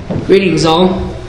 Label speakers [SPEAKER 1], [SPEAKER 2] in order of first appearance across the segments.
[SPEAKER 1] Greetings all.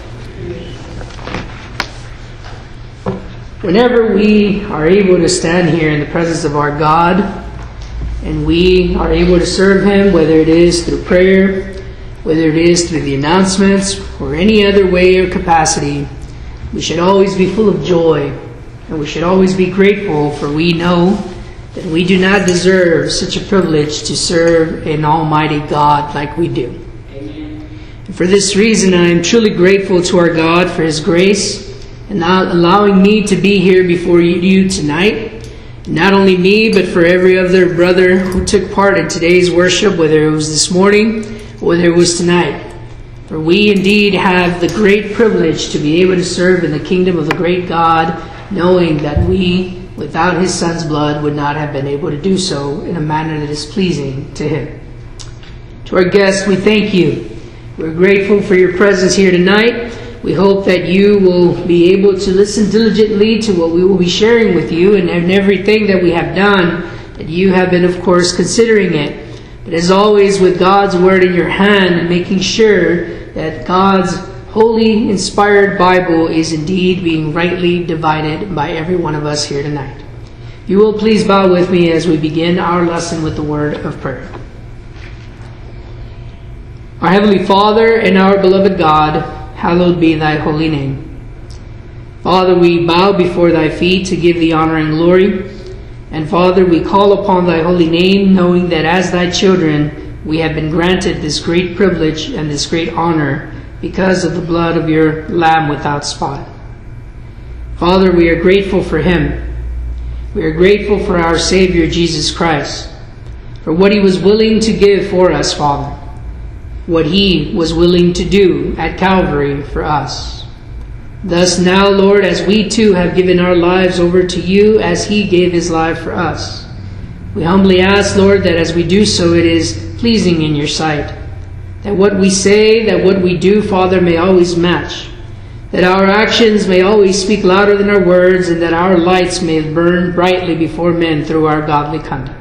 [SPEAKER 1] Whenever we are able to stand here in the presence of our God and we are able to serve Him, whether it is through prayer, whether it is through the announcements or any other way or capacity, we should always be full of joy and we should always be grateful, for we know that we do not deserve such a privilege to serve an almighty God like we do. And for this reason, I am truly grateful to our God for His grace and not allowing me to be here before you tonight. And not only me, but for every other brother who took part in today's worship, whether it was this morning or whether it was tonight. For we indeed have the great privilege to be able to serve in the kingdom of the great God, knowing that we, without His Son's blood, would not have been able to do so in a manner that is pleasing to Him. To our guests, we thank you. We're grateful for your presence here tonight. We hope that you will be able to listen diligently to what we will be sharing with you, and everything that we have done, that you have been, of course, considering it. But as always, with God's word in your hand and making sure that God's holy, inspired Bible is indeed being rightly divided by every one of us here tonight. You will please bow with me as we begin our lesson with the word of prayer. Our Heavenly Father and our beloved God, hallowed be Thy holy name. Father, we bow before Thy feet to give Thee honor and glory. And Father, we call upon Thy holy name, knowing that as Thy children, we have been granted this great privilege and this great honor because of the blood of Your Lamb without spot. Father, we are grateful for Him. We are grateful for our Savior, Jesus Christ, for what He was willing to give for us, Father. What He was willing to do at Calvary for us. Thus now, Lord, as we too have given our lives over to You as He gave His life for us, we humbly ask, Lord, that as we do so, it is pleasing in Your sight. That what we say, that what we do, Father, may always match. That our actions may always speak louder than our words, and that our lights may burn brightly before men through our godly conduct.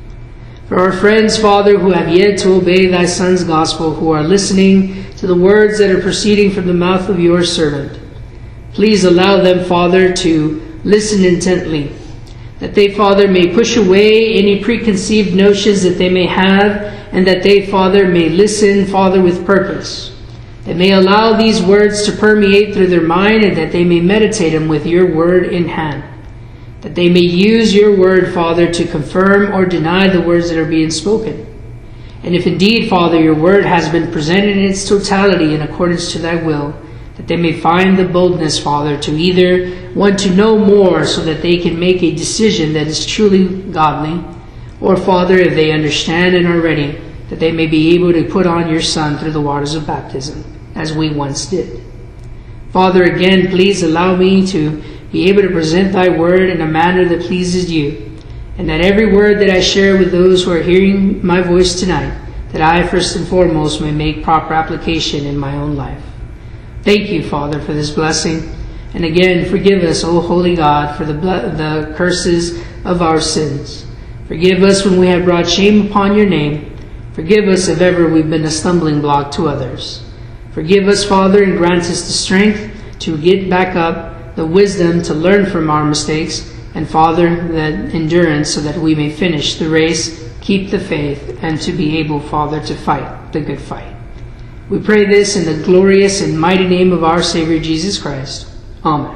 [SPEAKER 1] For our friends, Father, who have yet to obey Thy Son's gospel, who are listening to the words that are proceeding from the mouth of Your servant, please allow them, Father, to listen intently, that they, Father, may push away any preconceived notions that they may have, and that they, Father, may listen, Father, with purpose. That may allow these words to permeate through their mind, and that they may meditate them with Your word in hand. That they may use Your word, Father, to confirm or deny the words that are being spoken. And if indeed, Father, Your word has been presented in its totality in accordance to Thy will, that they may find the boldness, Father, to either want to know more so that they can make a decision that is truly godly, or, Father, if they understand and are ready, that they may be able to put on Your Son through the waters of baptism, as we once did. Father, again, please allow me to be able to present Thy word in a manner that pleases You, and that every word that I share with those who are hearing my voice tonight, that I first and foremost may make proper application in my own life. Thank You, Father, for this blessing. And again, forgive us, O Holy God, for the curses of our sins. Forgive us when we have brought shame upon Your name. Forgive us if ever we've been a stumbling block to others. Forgive us, Father, and grant us the strength to get back up, the wisdom to learn from our mistakes, and Father, the endurance so that we may finish the race, keep the faith, and to be able, Father, to fight the good fight. We pray this in the glorious and mighty name of our Savior Jesus Christ. Amen.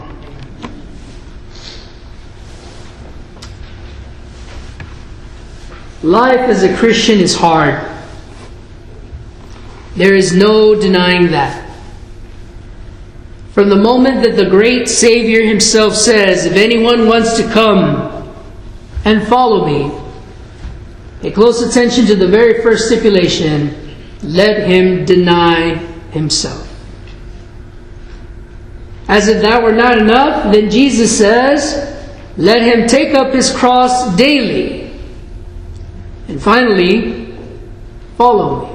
[SPEAKER 1] Life as a Christian is hard. There is no denying that. From the moment that the great Savior Himself says, if anyone wants to come and follow me, pay close attention to the very first stipulation, let him deny himself. As if that were not enough, then Jesus says, let him take up his cross daily. And finally, follow me.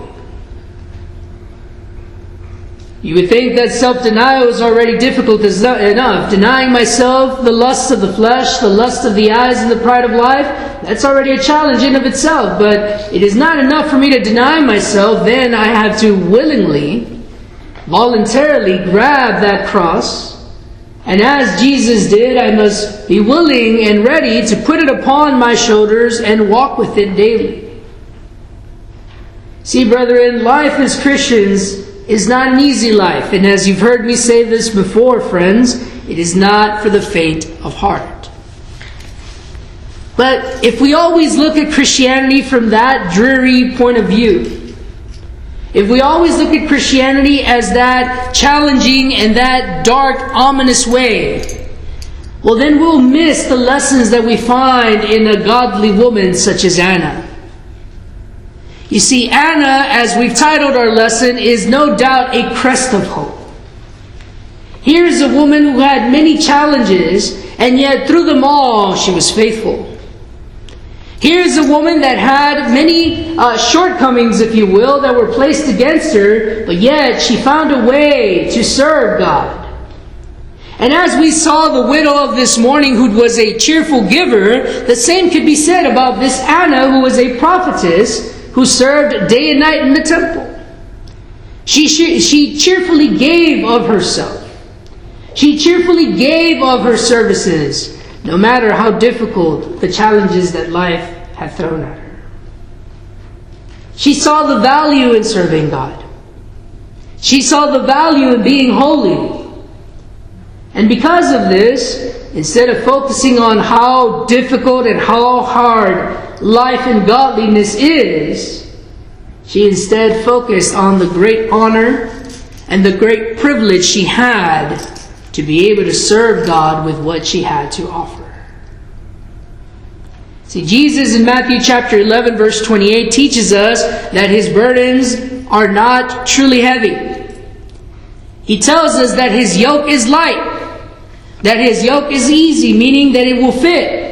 [SPEAKER 1] You would think that self-denial is already difficult enough. Denying myself the lusts of the flesh, the lust of the eyes, and the pride of life, that's already a challenge in of itself. But it is not enough for me to deny myself. Then I have to willingly voluntarily grab that cross. And as Jesus did, I must be willing and ready to put it upon my shoulders and walk with it daily. See, brethren, life as Christians is not an easy life. And as you've heard me say this before, friends, it is not for the faint of heart. But if we always look at Christianity from that dreary point of view, if we always look at Christianity as that challenging and that dark, ominous way, well, then we'll miss the lessons that we find in a godly woman such as Anna. You see, Anna, as we've titled our lesson, is no doubt a crest of hope. Here's a woman who had many challenges, and yet through them all, she was faithful. Here's a woman that had many shortcomings, if you will, that were placed against her, but yet she found a way to serve God. And as we saw the widow of this morning, who was a cheerful giver, the same could be said about this Anna, who was a prophetess, who served day and night in the temple. She cheerfully gave of herself. She cheerfully gave of her services, no matter how difficult the challenges that life had thrown at her. She saw the value in serving God. She saw the value in being holy. And because of this, instead of focusing on how difficult and how hard life in godliness is, she instead focused on the great honor and the great privilege she had to be able to serve God with what she had to offer. See, Jesus in Matthew chapter 11 verse 28 teaches us that His burdens are not truly heavy. He tells us that His yoke is light, that His yoke is easy, meaning that it will fit.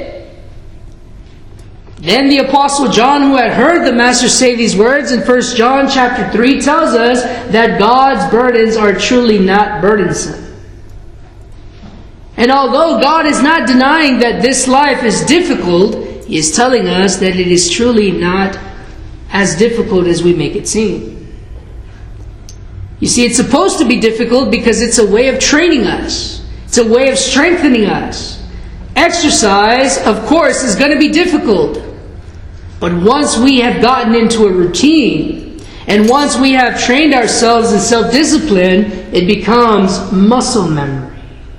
[SPEAKER 1] Then the Apostle John, who had heard the Master say these words in 1 John chapter 3, tells us that God's burdens are truly not burdensome. And although God is not denying that this life is difficult, He is telling us that it is truly not as difficult as we make it seem. You see, it's supposed to be difficult because it's a way of training us. It's a way of strengthening us. Exercise, of course, is going to be difficult. But once we have gotten into a routine, and once we have trained ourselves in self-discipline, it becomes muscle memory.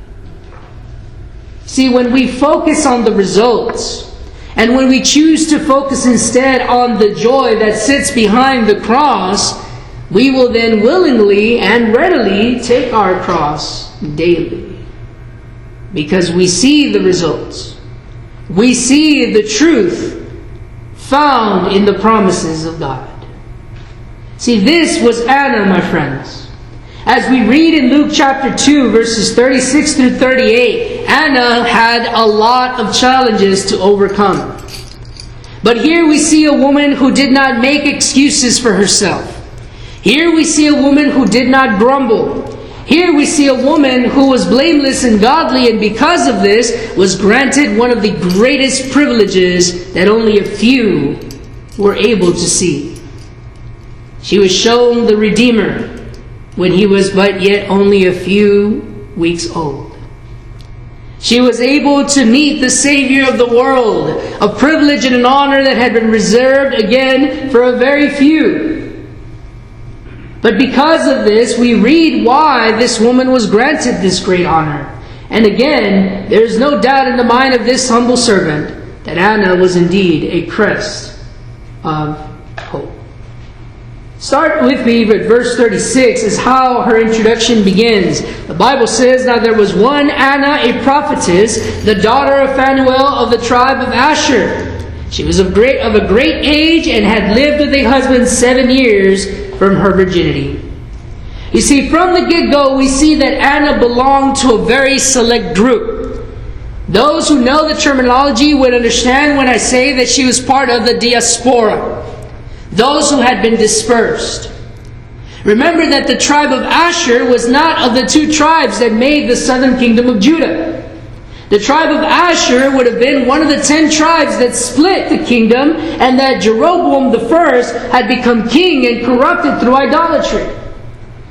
[SPEAKER 1] See, when we focus on the results, and when we choose to focus instead on the joy that sits behind the cross, we will then willingly and readily take our cross daily. Because we see the results. We see the truth found in the promises of God. See, this was Anna, my friends. As we read in Luke chapter 2, verses 36 through 38, Anna had a lot of challenges to overcome. But here we see a woman who did not make excuses for herself. Here we see a woman who did not grumble. Here we see a woman who was blameless and godly, and because of this was granted one of the greatest privileges that only a few were able to see. She was shown the Redeemer when He was but yet only a few weeks old. She was able to meet the Savior of the world, a privilege and an honor that had been reserved again for a very few. But because of this, we read why this woman was granted this great honor. And again, there is no doubt in the mind of this humble servant that Anna was indeed a crest of hope. Start with me with verse 36 is how her introduction begins. The Bible says, "Now there was one Anna, a prophetess, the daughter of Phanuel of the tribe of Asher. She was of a great age and had lived with a husband 7 years from her virginity." You see, from the get-go, we see that Anna belonged to a very select group. Those who know the terminology would understand when I say that she was part of the diaspora. Those who had been dispersed. Remember that the tribe of Asher was not of the 2 tribes that made the southern kingdom of Judah. The tribe of Asher would have been one of the 10 tribes that split the kingdom, and that Jeroboam I had become king and corrupted through idolatry.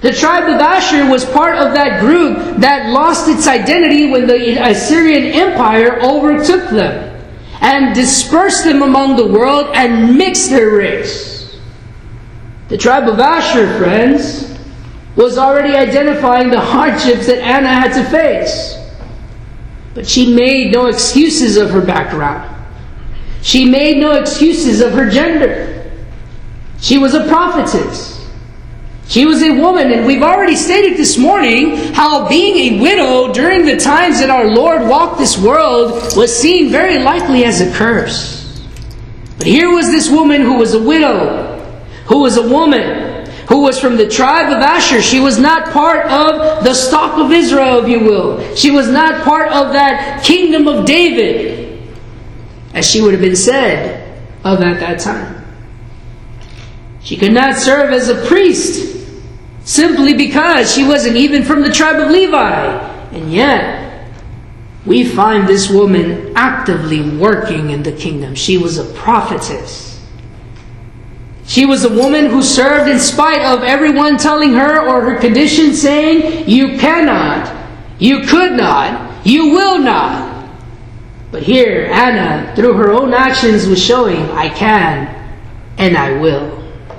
[SPEAKER 1] The tribe of Asher was part of that group that lost its identity when the Assyrian Empire overtook them and dispersed them among the world and mixed their race. The tribe of Asher, friends, was already identifying the hardships that Anna had to face. But she made no excuses of her background. She made no excuses of her gender. She was a prophetess. She was a woman, and we've already stated this morning how being a widow during the times that our Lord walked this world was seen very likely as a curse. But here was this woman who was a widow, who was a woman, who was from the tribe of Asher. She was not part of the stock of Israel, if you will. She was not part of that kingdom of David, as she would have been said of at that time. She could not serve as a priest simply because she wasn't even from the tribe of Levi. And yet, we find this woman actively working in the kingdom. She was a prophetess. She was a woman who served in spite of everyone telling her or her condition saying, you cannot, you could not, you will not. But here, Anna, through her own actions, was showing, I can and I will.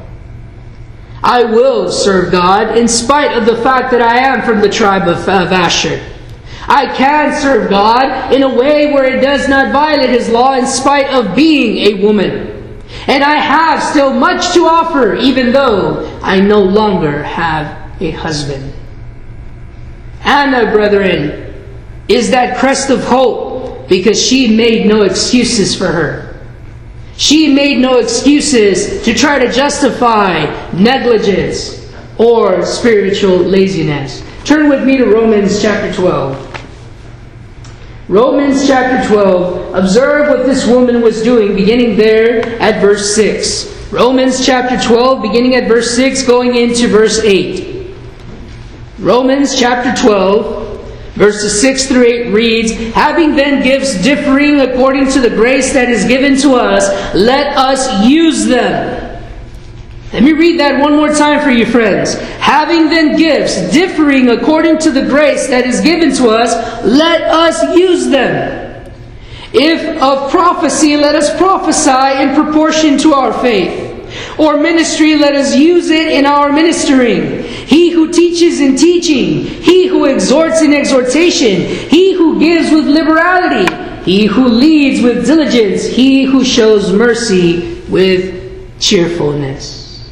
[SPEAKER 1] I will serve God in spite of the fact that I am from the tribe of Asher. I can serve God in a way where it does not violate His law in spite of being a woman. And I have still much to offer even though I no longer have a husband. Anna, brethren, is that crest of hope because she made no excuses for her. She made no excuses to try to justify negligence or spiritual laziness. Turn with me to Romans chapter 12. Romans chapter 12. Observe what this woman was doing beginning there at verse 6. Romans chapter 12 beginning at verse 6 going into verse 8. Romans chapter 12 verses 6 through 8 reads, having then gifts differing according to the grace that is given to us, let us use them. Let me read that one more time for you, friends. Having then gifts differing according to the grace that is given to us, let us use them. If of prophecy, let us prophesy in proportion to our faith. Or ministry, let us use it in our ministering. He who teaches in teaching. He who exhorts in exhortation. He who gives with liberality. He who leads with diligence. He who shows mercy with cheerfulness.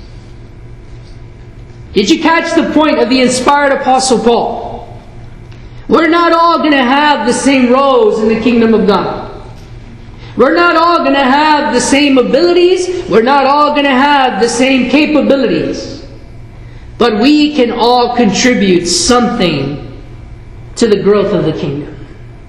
[SPEAKER 1] Did you catch the point of the inspired Apostle Paul? We're not all going to have the same roles in the kingdom of God. We're not all going to have the same abilities. We're not all going to have the same capabilities. But we can all contribute something to the growth of the kingdom.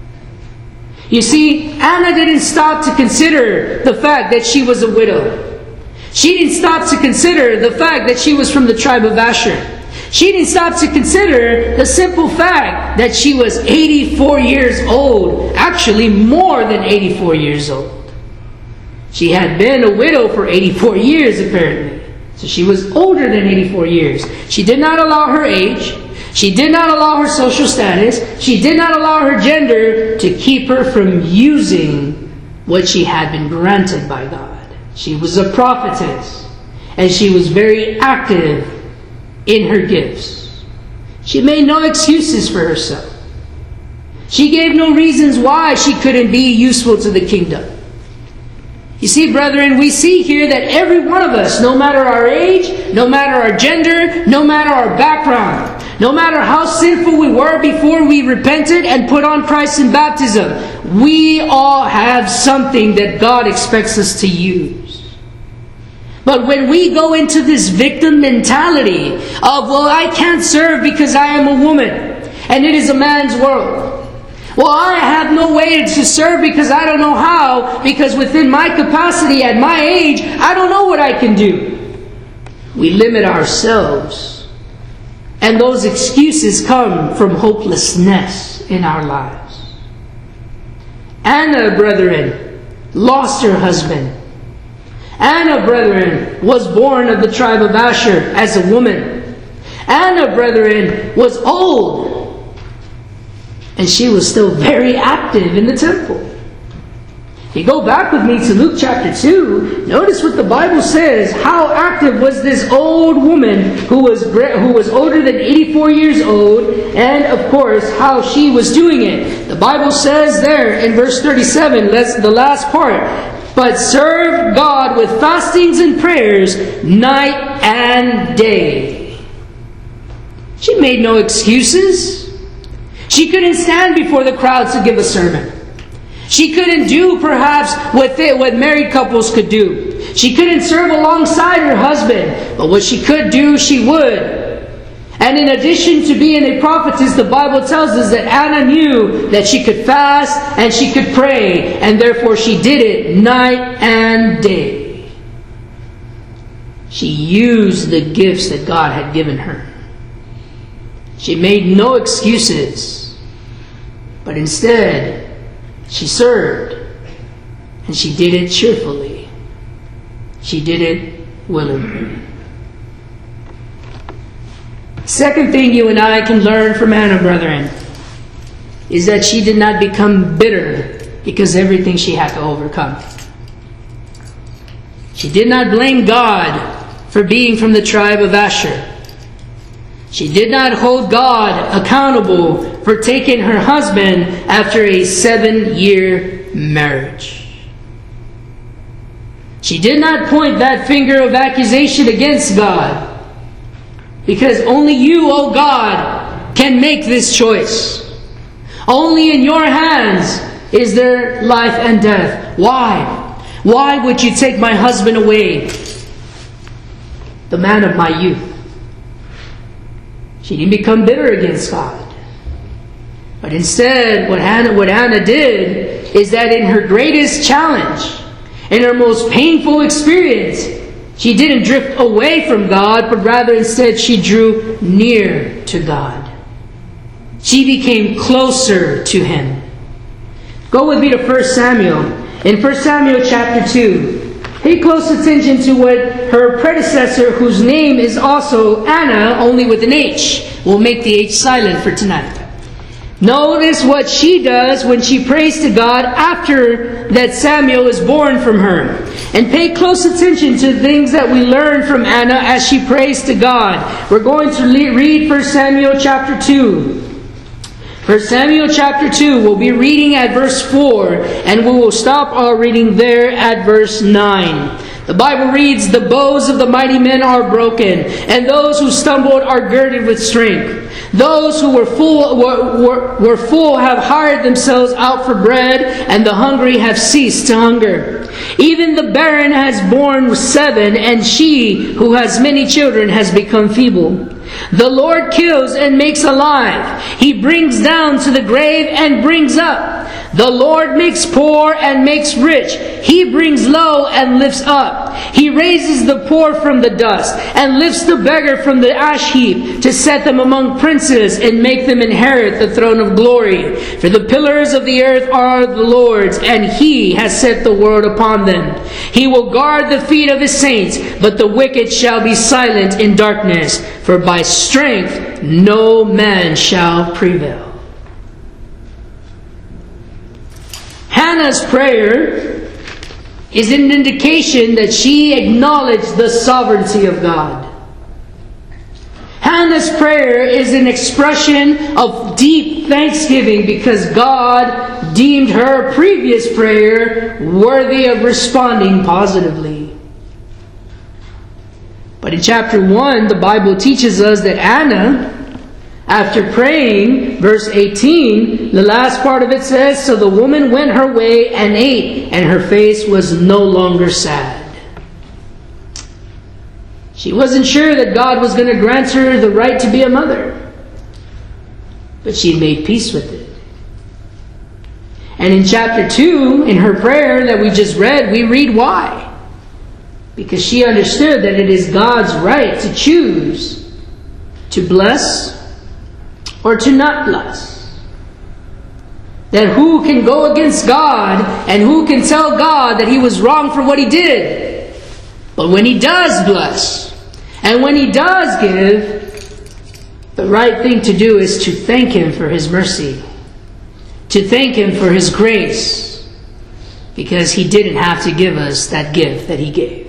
[SPEAKER 1] You see, Anna didn't stop to consider the fact that she was a widow. She didn't stop to consider the fact that she was from the tribe of Asher. She didn't stop to consider the simple fact that she was 84 years old. Actually, more than 84 years old. She had been a widow for 84 years, apparently. So she was older than 84 years. She did not allow her age. She did not allow her social status. She did not allow her gender to keep her from using what she had been granted by God. She was a prophetess. And she was very active in her gifts. She made no excuses for herself. She gave no reasons why she couldn't be useful to the kingdom. You see, brethren, we see here that every one of us, no matter our age, no matter our gender, no matter our background, no matter how sinful we were before we repented and put on Christ in baptism, we all have something that God expects us to use. But when we go into this victim mentality of, well, I can't serve because I am a woman and it is a man's world. Well, I have no way to serve because I don't know how, because within my capacity at my age, I don't know what I can do. We limit ourselves. And those excuses come from hopelessness in our lives. Anna, brethren, lost her husband. Anna, brethren, was born of the tribe of Asher as a woman. Anna, brethren, was old, and she was still very active in the temple. If you go back with me to Luke chapter 2, notice what the Bible says. How active was this old woman who was older than 84 years old, and of course how she was doing it. The Bible says there in verse 37, that's the last part, but served God with fastings and prayers night and day. She made no excuses. She couldn't stand before the crowds to give a sermon. She couldn't do perhaps what married couples could do. She couldn't serve alongside her husband. But what she could do, she would. And in addition to being a prophetess, the Bible tells us that Anna knew that she could fast and she could pray. And therefore she did it night and day. She used the gifts that God had given her. She made no excuses. But instead, she served, and she did it cheerfully. She did it willingly. Second thing you and I can learn from Anna, brethren, is that she did not become bitter because of everything she had to overcome. She did not blame God for being from the tribe of Asher. She did not hold God accountable for taking her husband after a 7-year marriage. She did not point that finger of accusation against God, because only you, O God, can make this choice. Only in your hands is there life and death. Why? Why would you take my husband away, the man of my youth? She didn't become bitter against God. But instead, what Anna did is that in her greatest challenge, in her most painful experience, she didn't drift away from God, but rather instead she drew near to God. She became closer to Him. Go with me to 1 Samuel. In 1 Samuel chapter 2, pay close attention to what her predecessor, whose name is also Anna, only with an H. We'll make the H silent for tonight. Notice what she does when she prays to God after that Samuel is born from her. And pay close attention to things that we learn from Anna as she prays to God. We're going to read 1 Samuel chapter 2. 1 Samuel chapter 2, we'll be reading at verse 4, and we will stop our reading there at verse 9. The Bible reads, "The bows of the mighty men are broken, and those who stumbled are girded with strength. Those who were full have hired themselves out for bread, and the hungry have ceased to hunger. Even the barren has borne 7, and she who has many children has become feeble. The Lord kills and makes alive. He brings down to the grave and brings up. The Lord makes poor and makes rich. He brings low and lifts up. He raises the poor from the dust and lifts the beggar from the ash heap to set them among princes and make them inherit the throne of glory. For the pillars of the earth are the Lord's, and He has set the world upon them. He will guard the feet of His saints, but the wicked shall be silent in darkness. For by strength no man shall prevail." Hannah's prayer is an indication that she acknowledged the sovereignty of God. Hannah's prayer is an expression of deep thanksgiving because God deemed her previous prayer worthy of responding positively. But in chapter 1, the Bible teaches us that Anna, after praying, verse 18, the last part of it says, "So the woman went her way and ate, and her face was no longer sad." She wasn't sure that God was going to grant her the right to be a mother, but she made peace with it. And in chapter 2, in her prayer that we just read, we read why. Because she understood that it is God's right to choose to bless or to not bless. That who can go against God and who can tell God that He was wrong for what He did? But when He does bless and when He does give, The right thing to do is to thank Him for His mercy, to thank Him for His grace, because He didn't have to give us that gift that He gave.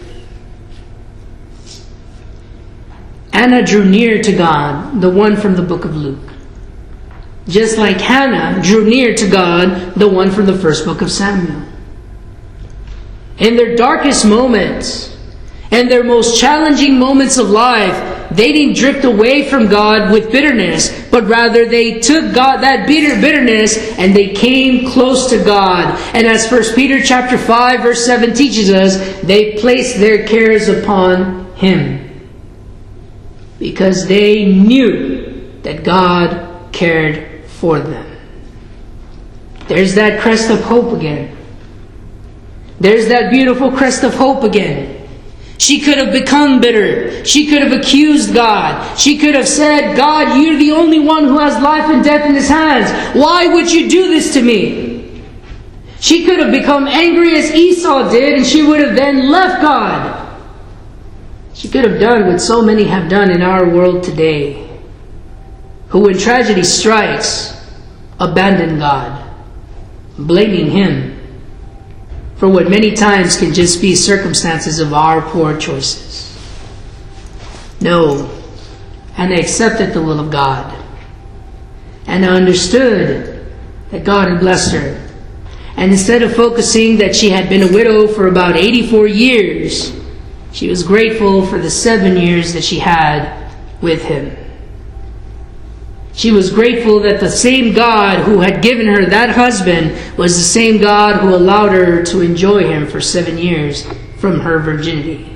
[SPEAKER 1] Anna drew near to God, the one from the book of Luke, just like Hannah drew near to God, the one from the first book of Samuel. In their darkest moments and their most challenging moments of life, they didn't drift away from God with bitterness, but rather they took God, that bitterness, and they came close to God. And as 1 Peter chapter 5 verse 7 teaches us, they placed their cares upon Him, because they knew that God cared for them. There's that crest of hope again. There's that beautiful crest of hope again. She could have become bitter. She could have accused God. She could have said, God, you're the only one who has life and death in His hands. Why would you do this to me? She could have become angry as Esau did, and she would have then left God. She could have done what so many have done in our world today, who when tragedy strikes, abandon God, blaming Him for what many times can just be circumstances of our poor choices. No, Hannah accepted the will of God. Hannah understood that God had blessed her. And instead of focusing that she had been a widow for about 84 years, she was grateful for the 7 years that she had with Him. She was grateful that the same God who had given her that husband was the same God who allowed her to enjoy him for 7 years from her virginity.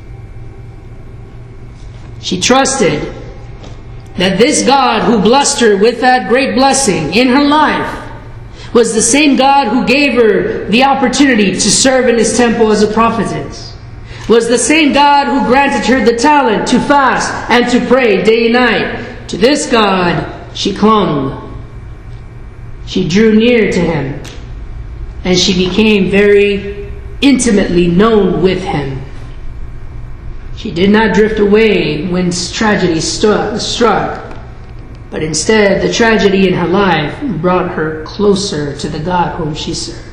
[SPEAKER 1] She trusted that this God who blessed her with that great blessing in her life was the same God who gave her the opportunity to serve in His temple as a prophetess, was the same God who granted her the talent to fast and to pray day and night. To this God she clung. She drew near to Him, and she became very intimately known with Him. She did not drift away when tragedy struck, but instead the tragedy in her life brought her closer to the God whom she served.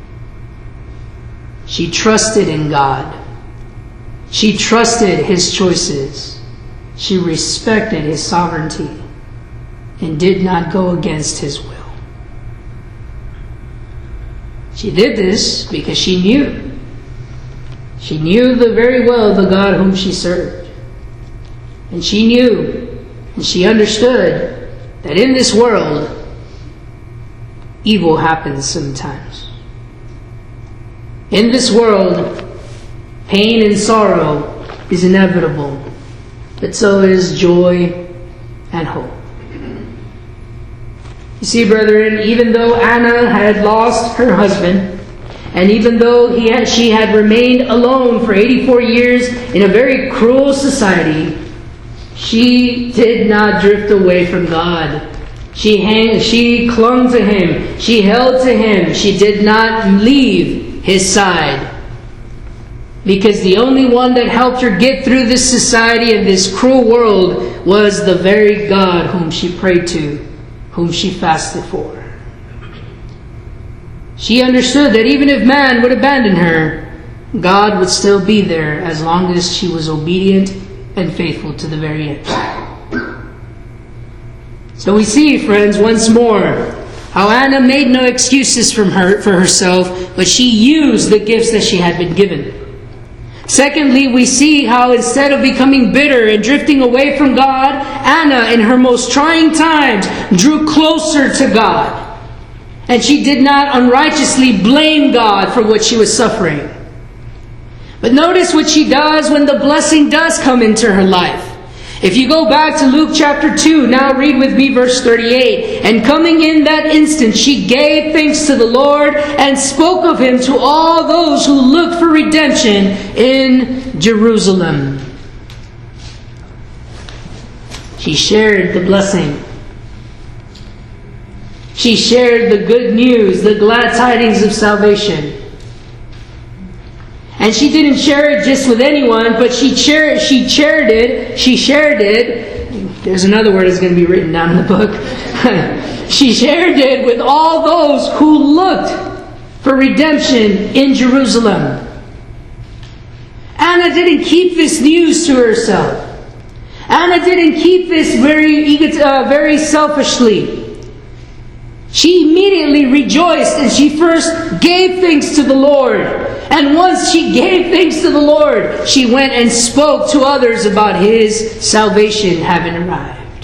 [SPEAKER 1] She trusted in God. She trusted His choices. She respected His sovereignty and did not go against His will. She did this because she knew. She knew very well the God whom she served. And she knew and she understood that in this world, evil happens sometimes. In this world, pain and sorrow is inevitable, but so is joy and hope. You see, brethren, even though Anna had lost her husband, and even though she had remained alone for 84 years in a very cruel society, she did not drift away from God. She clung to Him. She held to Him. She did not leave His side. Because the only one that helped her get through this society and this cruel world was the very God whom she prayed to, whom she fasted for. She understood that even if man would abandon her, God would still be there as long as she was obedient and faithful to the very end. So we see, friends, once more, how Anna made no excuses for herself, but she used the gifts that she had been given. Secondly, we see how instead of becoming bitter and drifting away from God, Anna, in her most trying times, drew closer to God. And she did not unrighteously blame God for what she was suffering. But notice what she does when the blessing does come into her life. If you go back to Luke chapter 2, now read with me verse 38. And coming in that instant, she gave thanks to the Lord and spoke of Him to all those who looked for redemption in Jerusalem. She shared the blessing. She shared the good news, the glad tidings of salvation. And she didn't share it just with anyone, but she shared it There's another word that's going to be written down in the book. She shared it with all those who looked for redemption in Jerusalem. Anna didn't keep this news to herself. Anna didn't keep this very selfishly. She immediately rejoiced, and she first gave thanks to the Lord. And once she gave thanks to the Lord, she went and spoke to others about His salvation having arrived.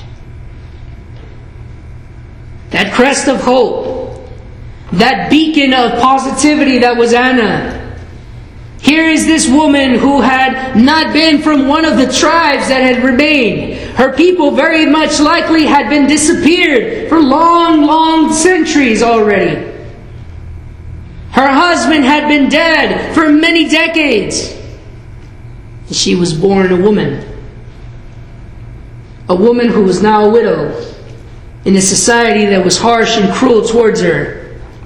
[SPEAKER 1] That crest of hope, that beacon of positivity that was Anna. Here is this woman who had not been from one of the tribes that had remained. Her people very much likely had been disappeared for long centuries already. Her husband had been dead for many decades. She was born a woman. A woman who was now a widow in a society that was harsh and cruel towards her.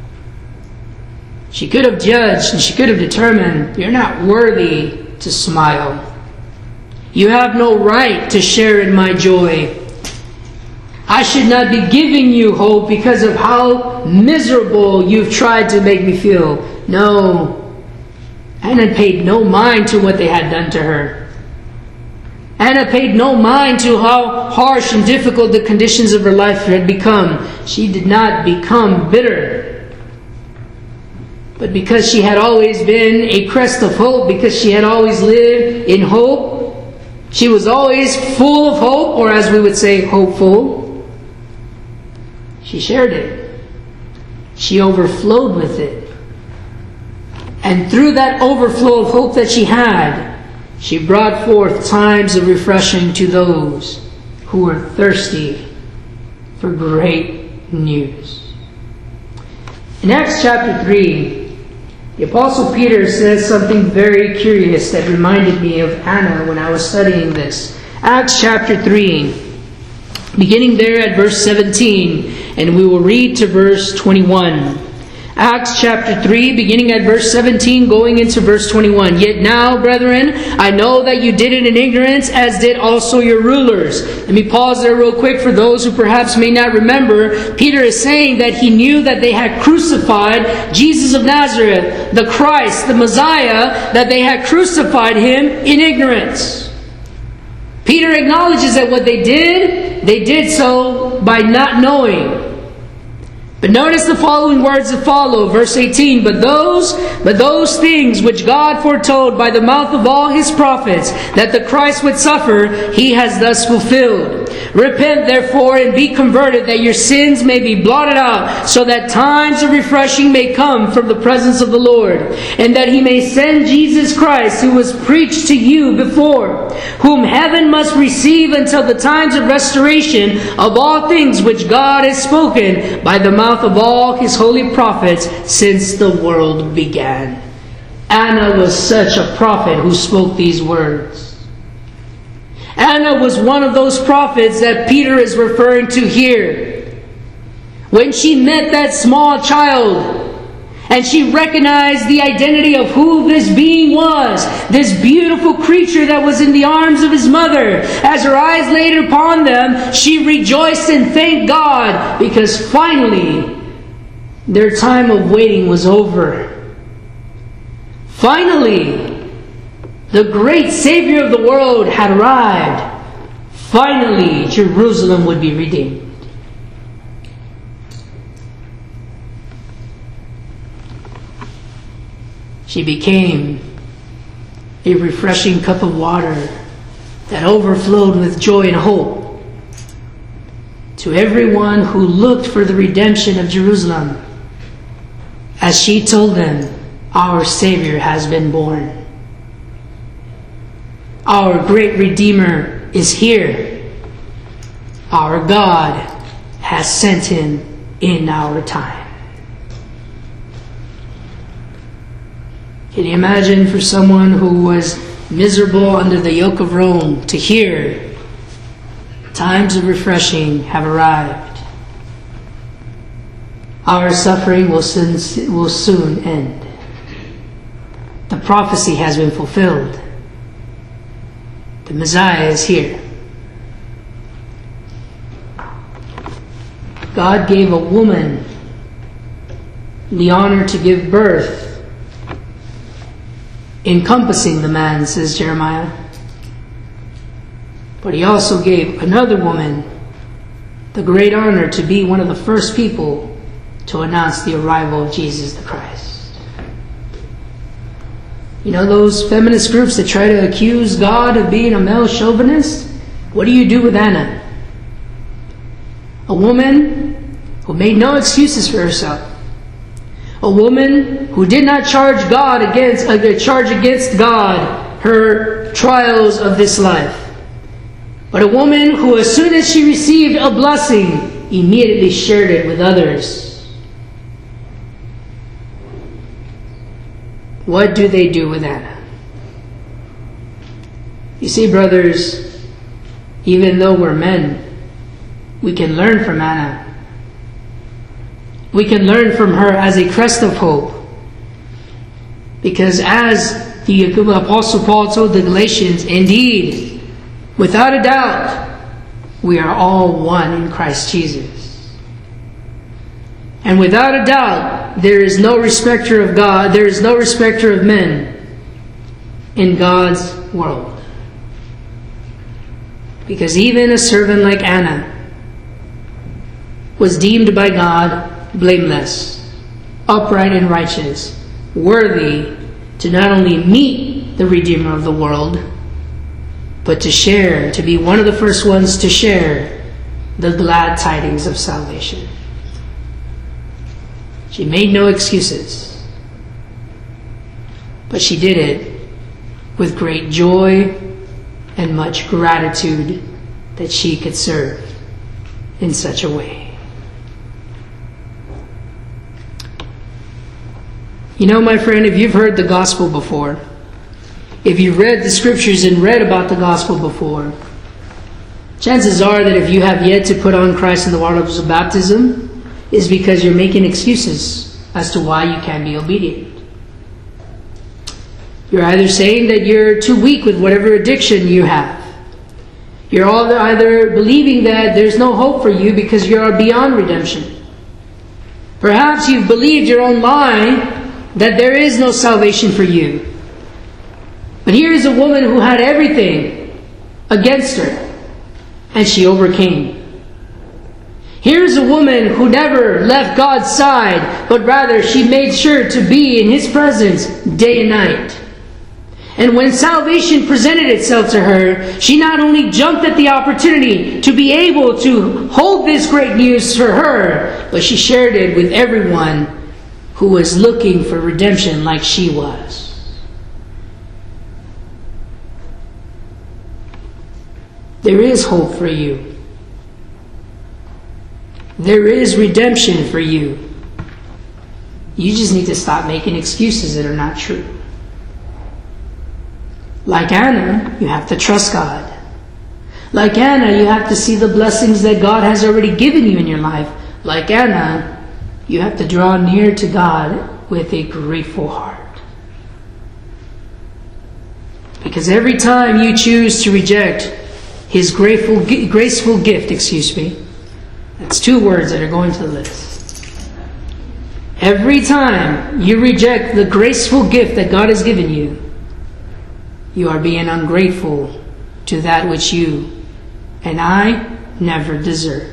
[SPEAKER 1] She could have judged and she could have determined, you're not worthy to smile. You have no right to share in my joy. I should not be giving you hope because of how miserable you've tried to make me feel. No. Anna paid no mind to what they had done to her. Anna paid no mind to how harsh and difficult the conditions of her life had become. She did not become bitter. But because she had always been a crest of hope, because she had always lived in hope, she was always full of hope, or as we would say, hopeful. She shared it. She overflowed with it. And through that overflow of hope that she had, she brought forth times of refreshing to those who were thirsty for great news. In Acts chapter 3, the Apostle Peter says something very curious that reminded me of Anna when I was studying this. Acts chapter 3, beginning there at verse 17, and we will read to verse 21. Acts chapter 3, beginning at verse 17, going into verse 21. Yet now, brethren, I know that you did it in ignorance, as did also your rulers. Let me pause there real quick for those who perhaps may not remember. Peter is saying that he knew that they had crucified Jesus of Nazareth, the Christ, the Messiah, that they had crucified Him in ignorance. Peter acknowledges that what they did so by not knowing. But notice the following words that follow, verse 18. But those things which God foretold by the mouth of all His prophets, that the Christ would suffer, He has thus fulfilled. Repent therefore and be converted, that your sins may be blotted out, so that times of refreshing may come from the presence of the Lord, and that He may send Jesus Christ, who was preached to you before, whom heaven must receive until the times of restoration of all things which God has spoken by the mouth of all His holy prophets since the world began. Anna was such a prophet who spoke these words. Anna was one of those prophets that Peter is referring to here. When she met that small child and she recognized the identity of who this being was, this beautiful creature that was in the arms of his mother, as her eyes laid upon them, she rejoiced and thanked God because finally their time of waiting was over. Finally, the great Savior of the world had arrived. Finally, Jerusalem would be redeemed. She became a refreshing cup of water that overflowed with joy and hope to everyone who looked for the redemption of Jerusalem. As she told them, our Savior has been born. Our great Redeemer is here. Our God has sent Him in our time. Can you imagine for someone who was miserable under the yoke of Rome to hear times of refreshing have arrived? Our suffering will soon end. The prophecy has been fulfilled. The Messiah is here. God gave a woman the honor to give birth, encompassing the man, says Jeremiah. But he also gave another woman the great honor to be one of the first people to announce the arrival of Jesus the Christ. You know those feminist groups that try to accuse God of being a male chauvinist? What do you do with Anna? A woman who made no excuses for herself. A woman who did not charge against God her trials of this life. But a woman who, as soon as she received a blessing, immediately shared it with others. What do they do with Anna? You see, brothers, even though we're men, we can learn from Anna. We can learn from her as a crest of hope. Because as the Apostle Paul told the Galatians, indeed, without a doubt, we are all one in Christ Jesus. And without a doubt, there is no respecter of God, there is no respecter of men in God's world. Because even a servant like Anna was deemed by God blameless, upright and righteous, worthy to not only meet the Redeemer of the world, but to share, to be one of the first ones to share the glad tidings of salvation. She made no excuses, but she did it with great joy and much gratitude that she could serve in such a way. You know, my friend, if you've heard the gospel before, if you've read the scriptures and read about the gospel before, chances are that if you have yet to put on Christ in the waters of baptism, is because you're making excuses as to why you can't be obedient. You're either saying that you're too weak with whatever addiction you have. You're either believing that there's no hope for you because you're beyond redemption. Perhaps you've believed your own lie that there is no salvation for you. But here is a woman who had everything against her, and she overcame. Here's a woman who never left God's side, but rather she made sure to be in His presence day and night. And when salvation presented itself to her, she not only jumped at the opportunity to be able to hold this great news for her, but she shared it with everyone who was looking for redemption like she was. There is hope for you. There is redemption for you. You just need to stop making excuses that are not true. Like Anna, you have to trust God. Like Anna, you have to see the blessings that God has already given you in your life. Like Anna, you have to draw near to God with a grateful heart. Because every time you choose to reject His graceful gift, that's two words that are going to the list. Every time you reject the graceful gift that God has given you, you are being ungrateful to that which you and I never deserved.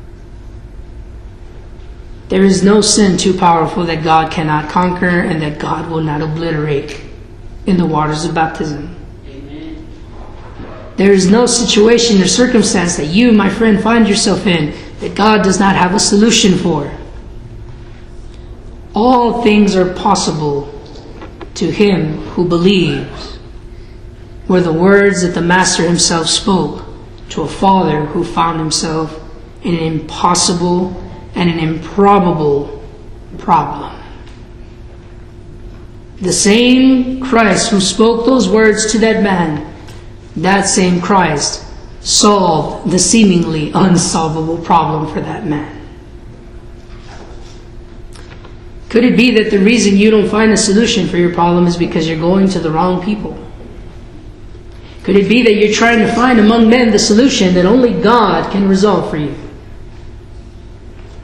[SPEAKER 1] There is no sin too powerful that God cannot conquer and that God will not obliterate in the waters of baptism. Amen. There is no situation or circumstance that you, my friend, find yourself in that God does not have a solution for. All things are possible to him who believes, were the words that the Master himself spoke to a father who found himself in an impossible and an improbable problem. The same Christ who spoke those words to that man, that same Christ solved the seemingly unsolvable problem for that man. Could it be that the reason you don't find a solution for your problem is because you're going to the wrong people? Could it be that you're trying to find among men the solution that only God can resolve for you?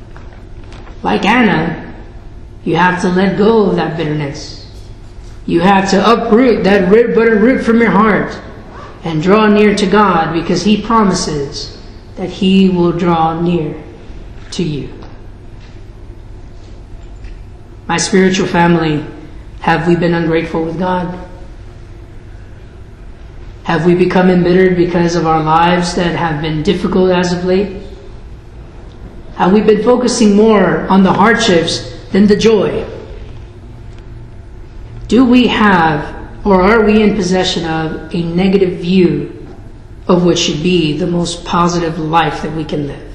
[SPEAKER 1] like Anna, you have to let go of that bitterness. You have to uproot that bitter root from your heart and draw near to God, because He promises that He will draw near to you. My spiritual family, have we been ungrateful with God? Have we become embittered because of our lives that have been difficult as of late? Have we been focusing more on the hardships than the joy? Do we have, or are we in possession of, a negative view of what should be the most positive life that we can live?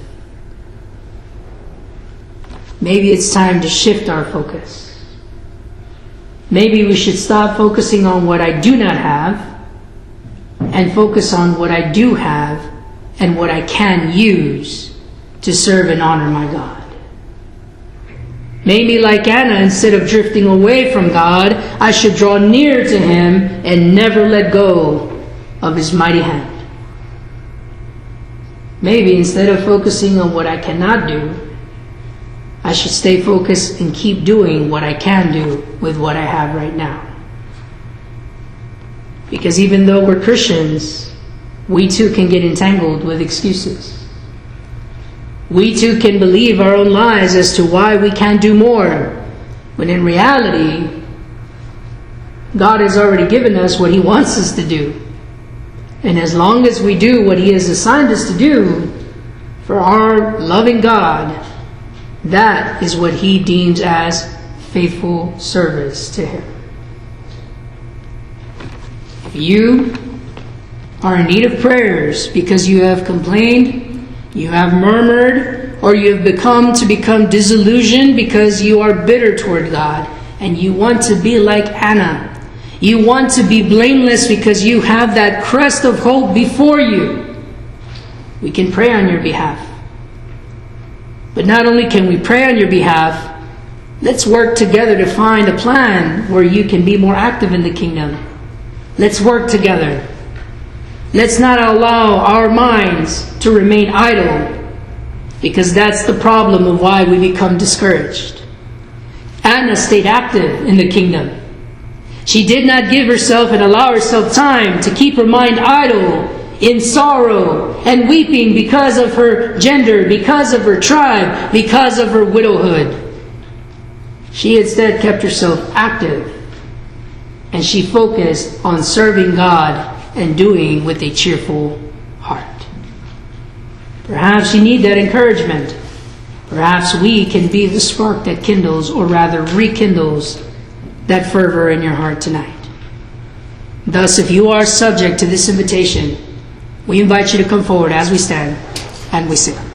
[SPEAKER 1] Maybe it's time to shift our focus. Maybe we should stop focusing on what I do not have and focus on what I do have and what I can use to serve and honor my God. Maybe like Anna, instead of drifting away from God, I should draw near to Him and never let go of His mighty hand. Maybe instead of focusing on what I cannot do, I should stay focused and keep doing what I can do with what I have right now. Because even though we're Christians, we too can get entangled with excuses. We too can believe our own lies as to why we can't do more, when in reality, God has already given us what He wants us to do. And as long as we do what He has assigned us to do for our loving God, that is what He deems as faithful service to Him. If you are in need of prayers because you have complained, you have murmured, or you have become disillusioned because you are bitter toward God, and you want to be like Anna, you want to be blameless because you have that crest of hope before you, we can pray on your behalf. But not only can we pray on your behalf, let's work together to find a plan where you can be more active in the kingdom. Let's work together. Let's not allow our minds to remain idle, because that's the problem of why we become discouraged. Anna stayed active in the kingdom. She did not give herself and allow herself time to keep her mind idle in sorrow and weeping because of her gender, because of her tribe, because of her widowhood. She instead kept herself active, and she focused on serving God and doing with a cheerful heart. Perhaps you need that encouragement. Perhaps we can be the spark that kindles, or rather rekindles, that fervor in your heart tonight. Thus, if you are subject to this invitation, we invite you to come forward as we stand and we sing.